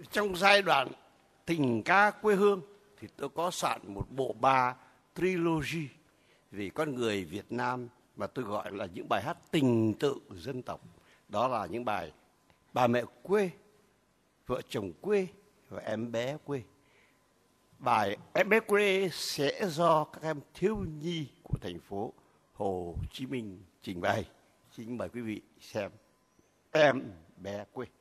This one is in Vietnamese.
Trong giai đoạn tình ca quê hương thì tôi có soạn một bộ ba trilogy về con người Việt Nam mà tôi gọi là những bài hát tình tự dân tộc. Đó là những bài Bà mẹ quê, Vợ chồng quê và Em bé quê. Bài Em bé quê sẽ do các em thiếu nhi của thành phố Hồ Chí Minh trình bày. Xin mời quý vị xem Em bé quê.